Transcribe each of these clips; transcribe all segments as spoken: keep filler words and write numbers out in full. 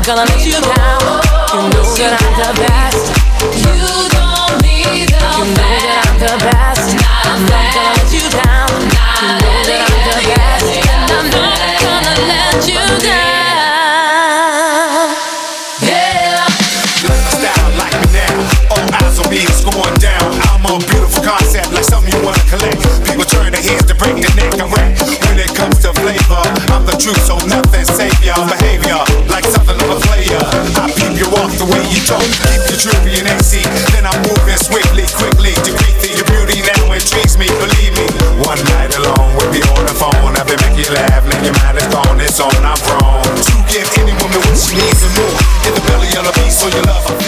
gonna let you down. You know that I'm the best. You don't need the You know that I'm the best. I'm not gonna let you down. You know that I'm the best, and I'm not gonna let you down. Yeah. Style like me now. All eyes on me, it's going down. I'm a beautiful concept, like something you wanna collect. People turn their heads to break the neck. I rap. When it comes to flavor, I'm the truth, so nothing save your behavior. Like something of a player, I peep you off the way you talk. Keep you trippy and A C, then I'm moving swiftly, quickly. Defeat the your beauty now intrigues me, believe me. One night alone, we'll be on the phone. I've been making you laugh, now your mind is gone, it's on, I'm wrong. To give any woman what she needs and more. In the belly of the beast, so you love her.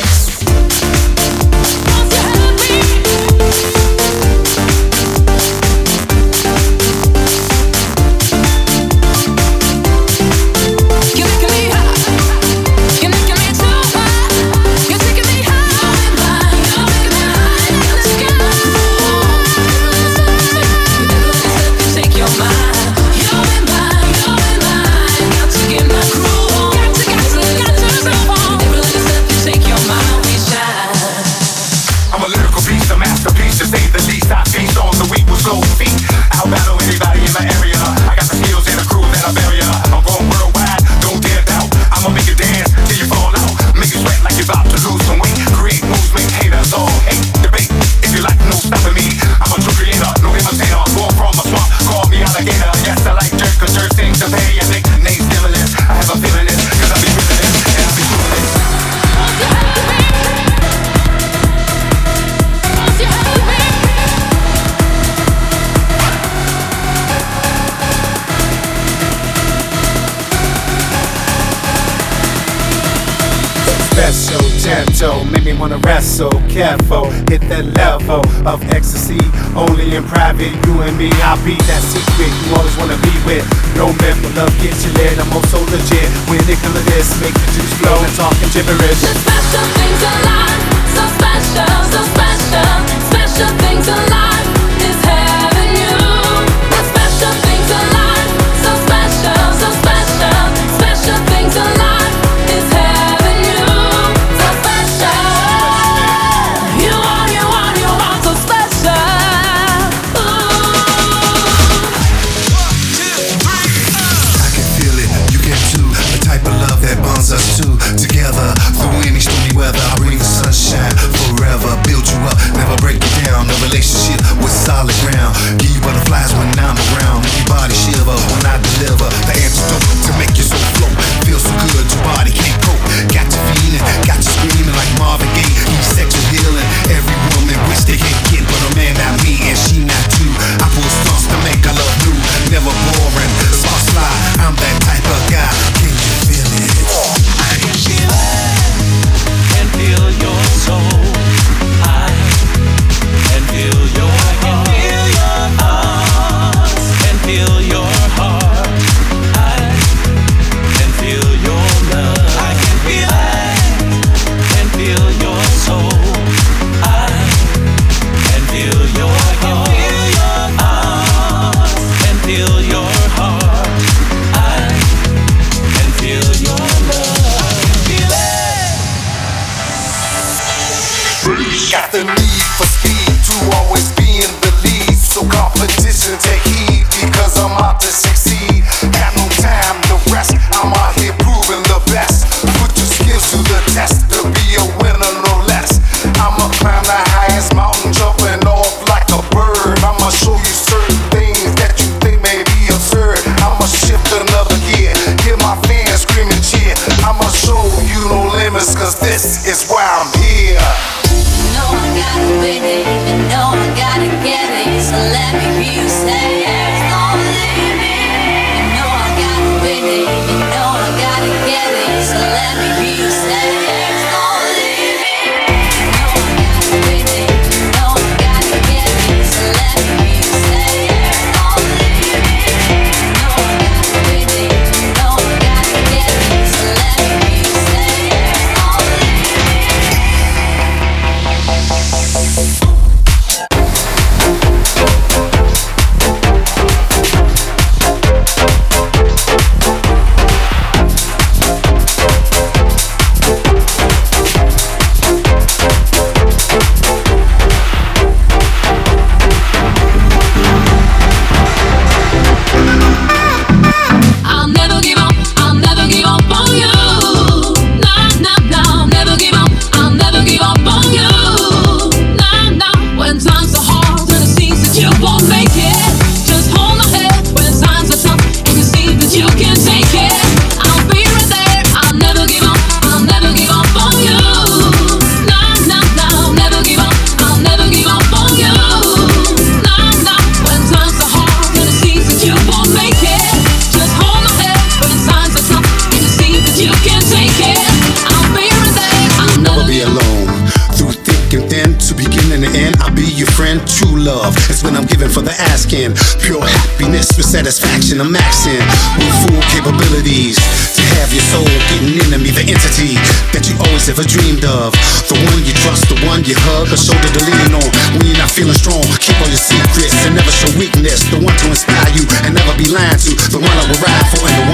Make me wanna wrestle, careful, hit that level of ecstasy. Only in private, you and me, I'll be that secret you always wanna be with. No man for love, get you lit, I'm so legit. When it comes to this, make the juice flow and talking gibberish. The special things alive, so special, so special. Special things alive is having you. The special things alive, so special, so special. Special things alive is having you. So special. You are, you are, you are so special. Ooh. I can feel it, you can too. The type of love that bonds us two together through any stormy weather. I bring the sunshine forever, build you up, never break you down. No relationship with solid ground. Give you butterflies when I'm around. Make your body shiver when I deliver the antidote to make you so float. Feel so good, your body can't cope. Got you feeling, got you screaming like Marvin Gaye. He's sexual healing. Every woman wish they could get, but a man not me and she not too. I pull stunts to make our love new, never boring. Soft slide, I'm that type of guy. Can you feel it? I can feel it, can feel your soul. I can feel your heart, can feel your heart. I can feel your love. I can feel it, can feel your soul. I can feel your heart, can feel your heart. I can feel your love. I can feel it. Got the need for speed to always be in the lead. So competition, take heed because I'm out to succeed. Got no time to rest, I'm out here proving the best. Put your skills to the test to be a winner, no less. I'ma climb the highest mountain, jumping off like a bird. I'ma show you certain things that you think may be absurd. I'ma shift another gear, hear my fans screaming cheer. I'ma show you no limits, cause this is why I'm here. You know I gotta win it, you know I gotta get it. So let me hear you say there's no limit. You know I gotta win it, you know I gotta get it. So let me hear you say there's no limit. You know I gotta win it, you know I gotta get it. So let me hear you say there's no limit. You know I gotta win it, you know I gotta get it. So let me hear you say there's no limit. love is when I'm giving for the asking. Pure happiness with satisfaction I'm maxing. With full capabilities to have your soul getting into me, the entity that you always ever dreamed of. The one you trust, the one you hug, a shoulder to lean on when you're not feeling strong. Keep all your secrets and never show weakness. The one to inspire you and never be lied to. The one I will ride for and the